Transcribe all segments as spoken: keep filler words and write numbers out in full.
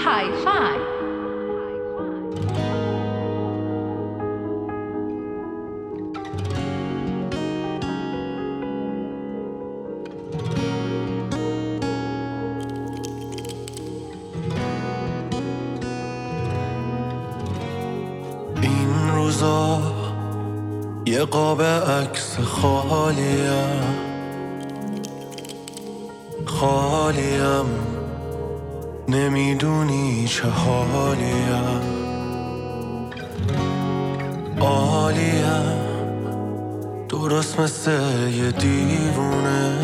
Hi-Fi. این روزا یه قاب عکس خالیم خالیم نمیدونی چه حالیم عالیم درست مثل یه دیوونه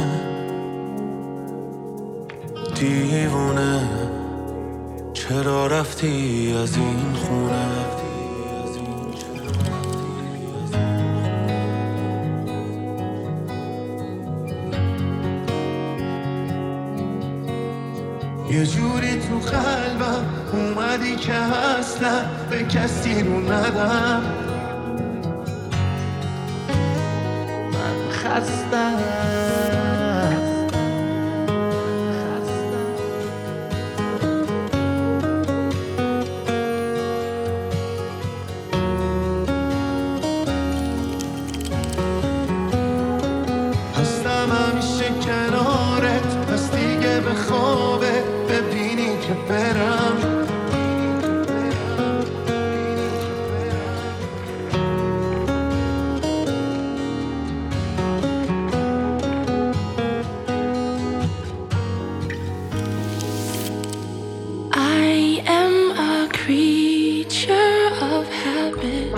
دیوونه چرا رفتی از این خونه یه جوری تو قلبم اومدی که اصلا به کسی رو ندم من خستم هستم همیشه کنارت پس دیگه به خوابه ببینی که برم I am a creature of habit.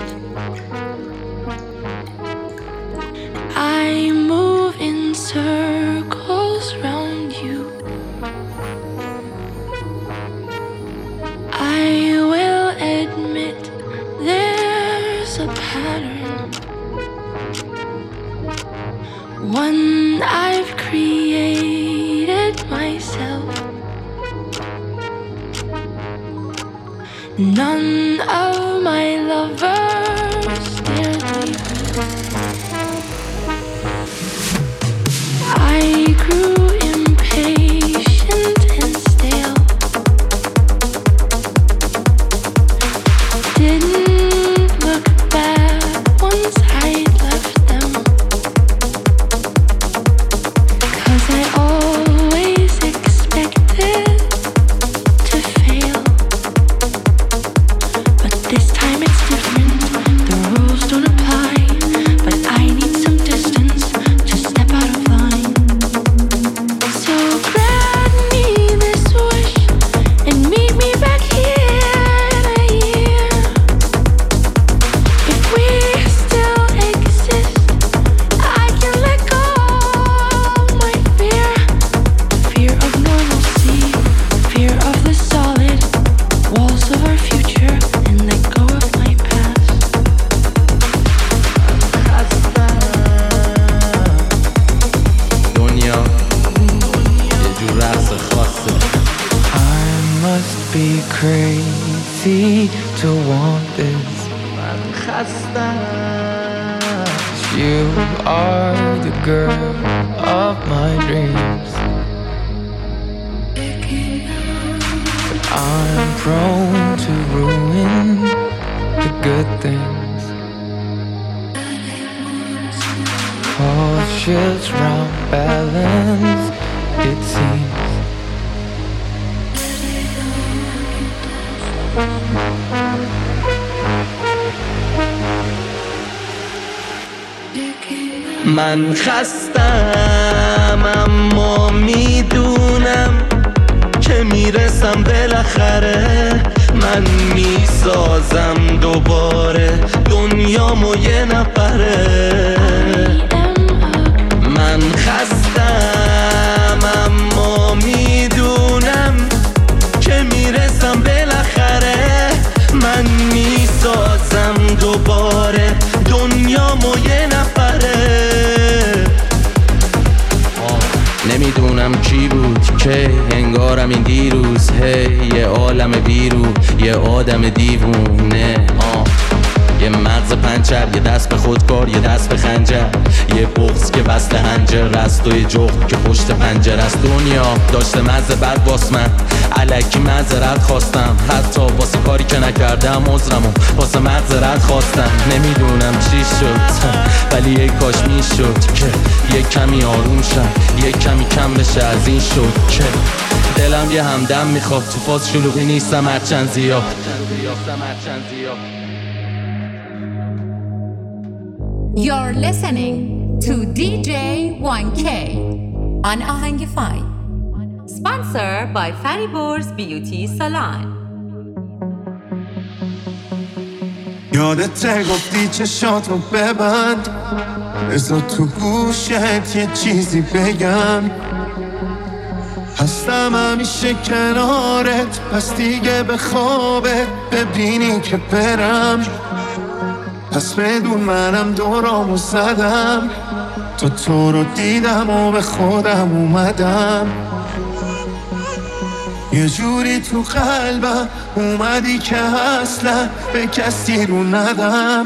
I move in circles round you. I will admit there's a pattern, one I've created myself. None of my lovers dared leave. I grew impatient and stale. Didn't look back once I'd left them, 'cause I always expected to fail. But this time it's different, the rules don't apply. But I need some distance to step out of line. So grant me this wish and meet me back here in a year. If we still exist, I can let go of my fear. Fear of normalcy, fear of the solid walls of our future, and let go of my past. دنیا یه جور رقص خاصه I must be crazy to want this من خستم You are the girl of my dreams But I'm prone to ruin the good things Cautious round balance, it seems من خستم اما میدونم که میرسم بالاخره من میسازم دوباره دنیامو یه نفره من خستم اما میدونم که میرسم بالاخره من میسازم دوباره دنیامو یه نفره نمیدونم چی بود که انگارم این دیروز هی یه عالم بیرو یه آدم دیوونه آه یه مغز پنچر، یه دست به خودکار، یه دست به خنجر، یه بغض که وصل هنجر است و یه جغد که پشت پنجر است. دنیا داشته مزه بد واس من الکی معذرت خواستم، حتی واسه کاری که نکردم عذرمو واسه معذرت خواستم. نمیدونم چی شد ولی یک کاش میشد که یک کمی آروم شد، یک کمی کم بشه از این شد که دلم یه همدم میخواد. تو فاز شلوغی نیستم هرچند زیاد. You're listening to دی جی وان کی on Ahangify. Sponsored by Fariborz Beauty Salon. یادت گفتی چشاتو ببند، بذار تو گوشت یه چیزی بگم. هستم همیشه کنارت، پس دیگه به خوابت ببینی که برم. پس بدون منم دورامو زدم، تو تو رو دیدم و به خودم اومدم. یه جوری تو قلبم اومدی که اصلا به کسی رو ندم.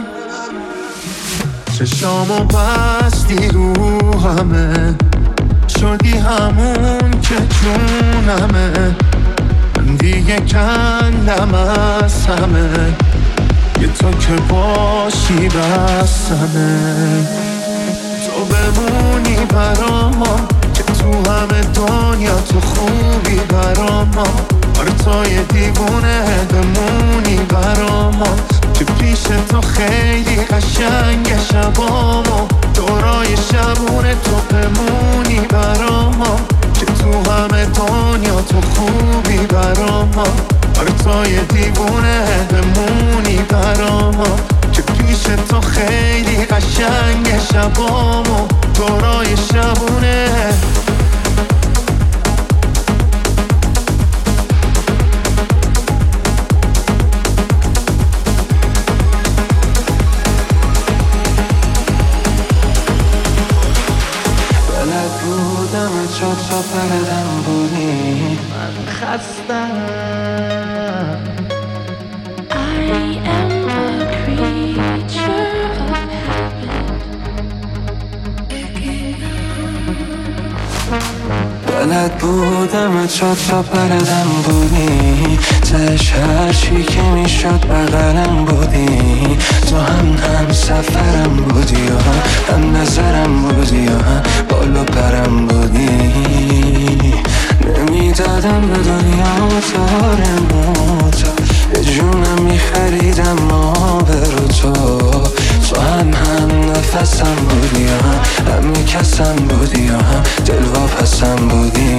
چشامو بستی رو همه، شدی همون که جونمه. دیگه کندم از همه، یه تو که باشی بسمه. تو بمونی برام که تو همه دنیا تو خوبی برام. آره تو یه دیوونه بمونی برام که پیش تو خیلی قشنگ شبامو. دورای شبونه تو بمونی برام که تو همه دنیا تو خوبی برام. آره تو یه دیوونه بمونی برام که پیش تو خیلی قشنگ شبامو. دورای شبونه بلد بودم چو تو پردم بودی. من خستم. I am a creature of habit. بلد بودم چو تو پردم بودی. تش هرچی که میشد بغلم بودی. تو هم هم سفرم بودی و هم نظرم بودی و هم بالو پرم بودی. نمیدادم به دنیا تار موتا، به جونم میخریدم ما برو تو. تو هم هم نفسم بودی و هم هم میکسم بودی و هم دلواپسم بودی.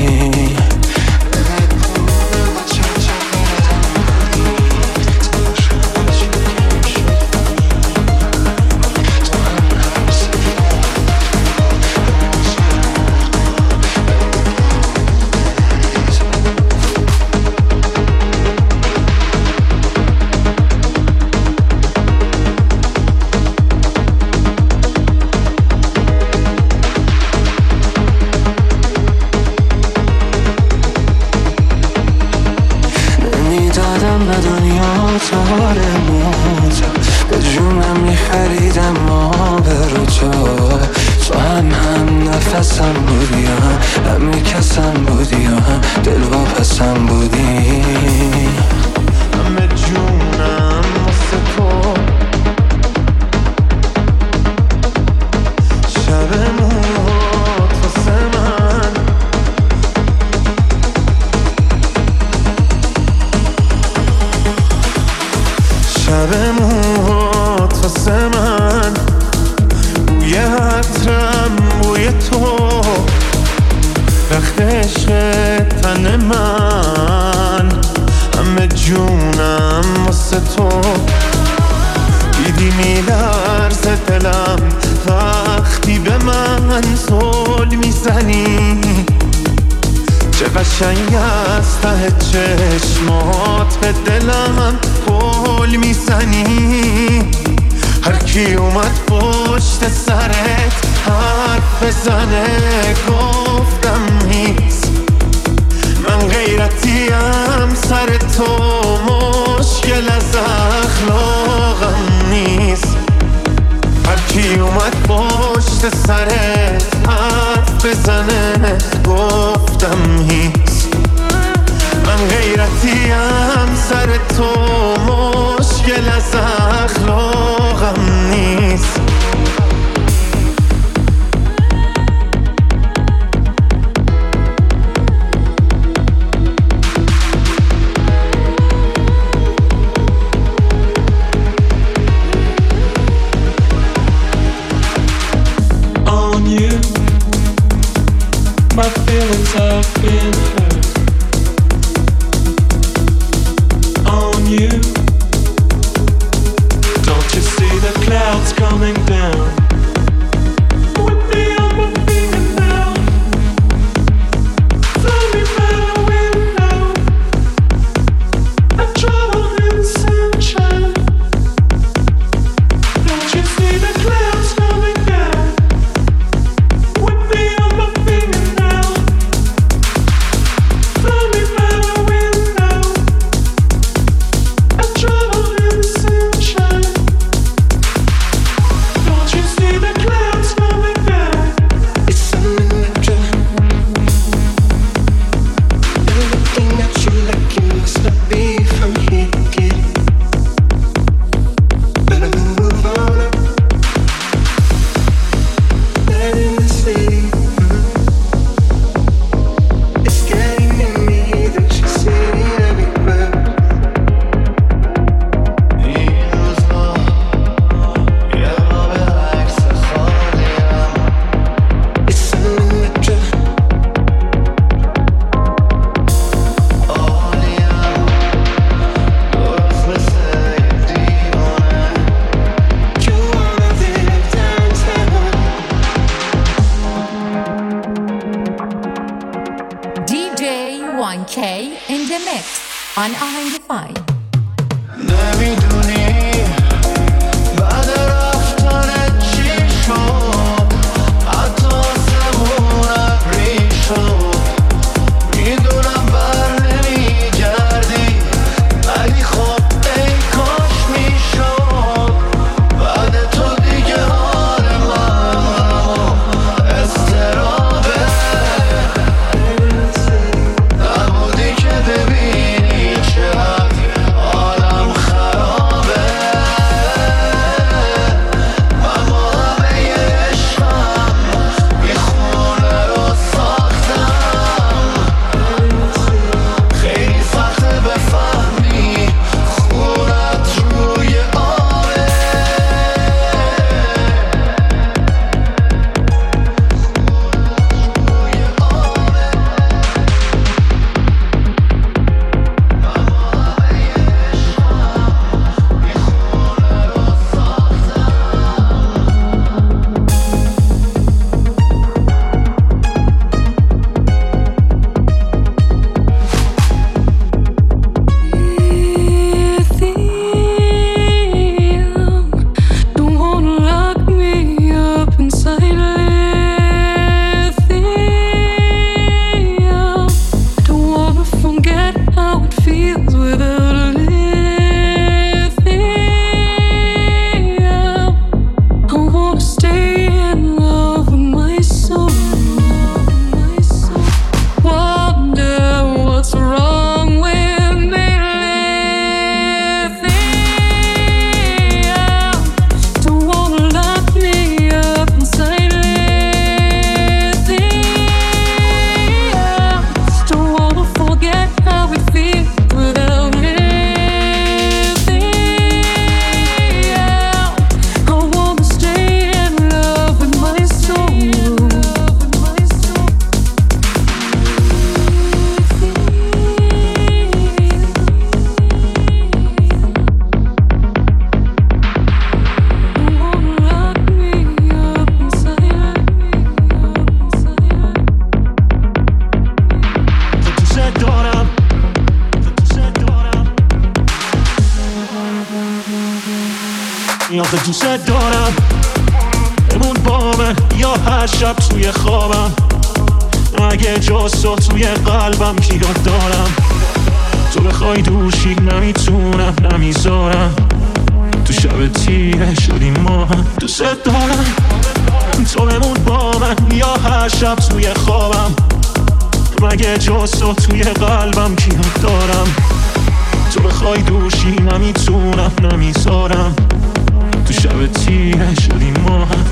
تار موتا، به جونم میخریدم ما برو تو. تو هم هم نفسم بودی و هم هم میکسم بودی و هم دلواپسم بودی. همه جونم واسه تو، شب موت واسه من. شب موت واسه من، بوی عطرم بوی تو، رخت عشق تن من. همه جونم واسه تو، دیدی میلرزه دلم وقتی به من زل میزنی. چه قشنگ از ته چشمات به دلم گل میزنی. هر کی اومد پشت سرت حرف بزنه گفتم نیست. من غیرتیم سر تو، مشکل از اخلاقم پشت سرت حرف بزنه گفتم هیچ من غیرتیم سر تو مشکل از اخلاقم نیست My feelings have been hurt on you. Don't you see the clouds coming down? With me on my finger now, fly me by the window. I travel in the sunshine. Don't you see the clouds coming down? With me on my finger. وان کی in the mix on آهنگفای. نمیدونی بعد رفتن چی شد، حتی آسمون ابری شد. میدونم بر نمیگردی ولی خب ای کاش میشد. بعد تو دیگه حال من استرابه نبودی که ببینی چقدر عالم خرابه. من با همه عشقم یه خونه رو ساختم. خیلی سخته بفهمی خونت روی آبه. Don't wanna lock me up inside lithium. Don't wanna forget how it feels without lithium. I wanna stay in love with my soul. Wonder what's wrong with me, lithium. Don't wanna lock me up inside lithium. Don't wanna forget how it feels without lithium. I wanna stay in love with my soul. Don't wanna lock me up inside. دوست دارم دوست دارم آخه دوست دارم بمون با من یا هر شب توی خوابم. اگه جز تو توی قلبم کیات دارم. تو بخوای دوشی نمیتونم نمیذارم. تو شب تیره شدیم ما هم. دوست دارم تو بمون با من یا هر شب توی خوابم، مگه جز تو توی قلبم کیات دارم. تو بخوای دوشی نمیتونم نمیذارم، تو شب تیره شدیم ما هم.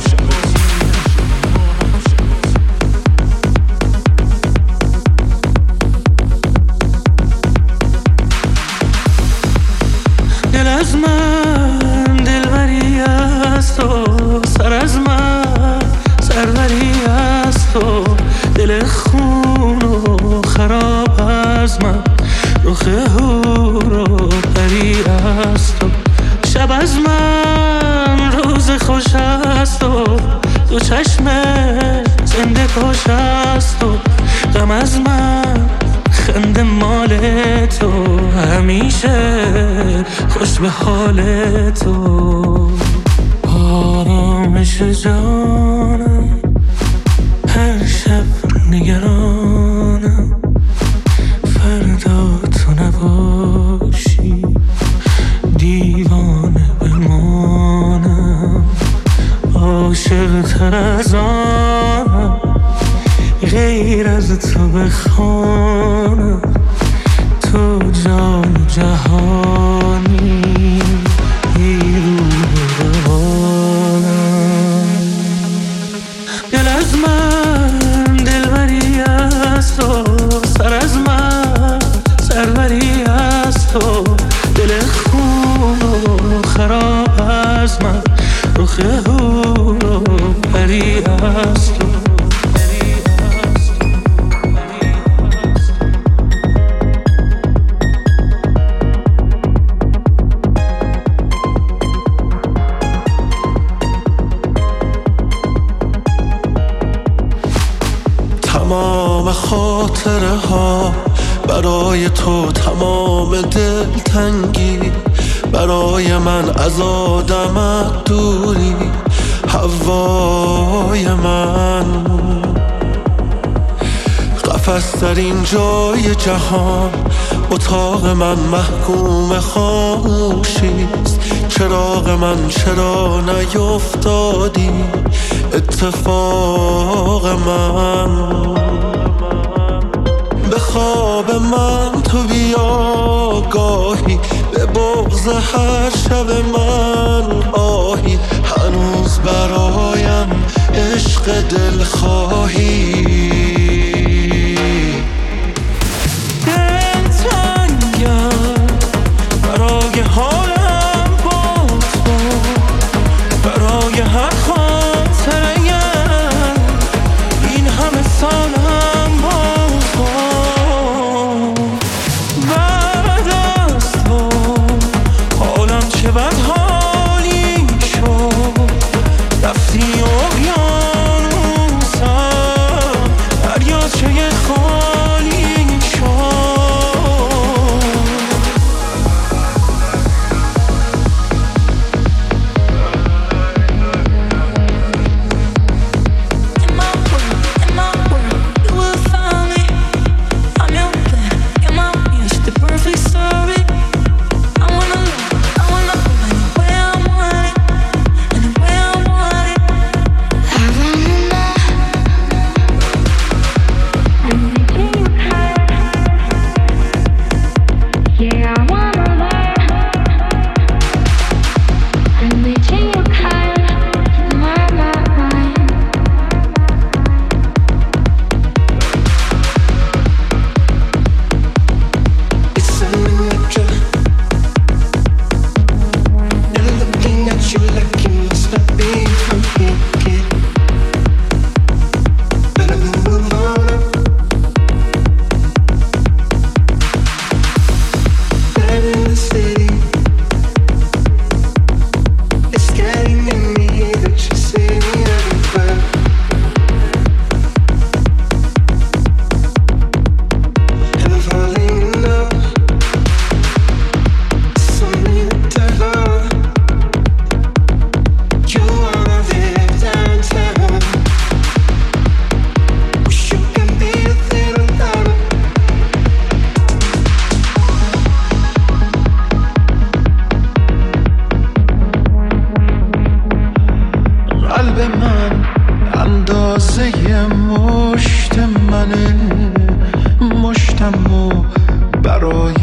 دل از من دلبری از تو، سر از من سروری از تو، دل خون و خراب از من، رخ هور و پری از تو. شب از من روز خوش از تو، تو چشم زنده کش از تو. غم از من خنده مال تو، همیشه خوش به حال تو. آرامش جانم هر شب نگرانم، فردا تو نباشی دیوانه بمانم. عاشق تر از آنم غیر از تو بخوانم، تو جان جهانی روح روانم. دل از من دلبری از تو، سر از من سروری از تو، دل خون و خراب از من، رخ هور و پری از تو. تمام خاطره ها برای تو، تمام دلتنگی برای من، از آدمت دوری هوای من. قفس در این جای جهان، اتاق من محکوم خاموشیست. چراغ من چرا نیفتادی اتفاق من. به خواب من تو بیا گاهی، به بغض هر شب من آهی. هنوز برایم عشق دل خواهی. دل تنگم برای حالم با تو، برای هر خاطره‌ام این همه سالم با تو. بعد از تو حالم چه بد حالی شد، رفتی اقیانوسم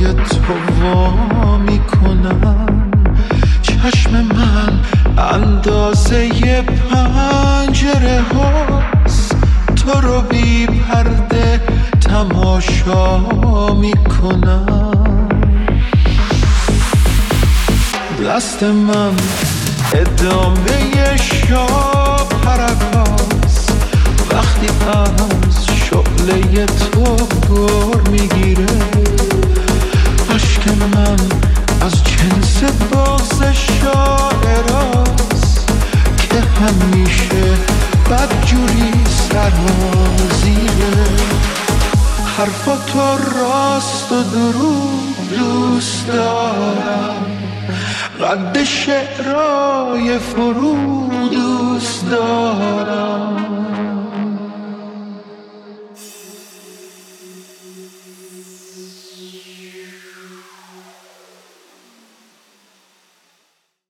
تو وا میکنم، چشم من اندازه پنجره هاست، تو رو بی پرده تماشا میکنم. دست من ادامه شاب پرکاست، وقتی از شعله تو گر میگیره. عشق من از جنس باز شاعراست که همیشه بدجوری سرازیره. حرفاتو راست و دروغ دوست دارم، قد شعرهای فرو دوست دارم.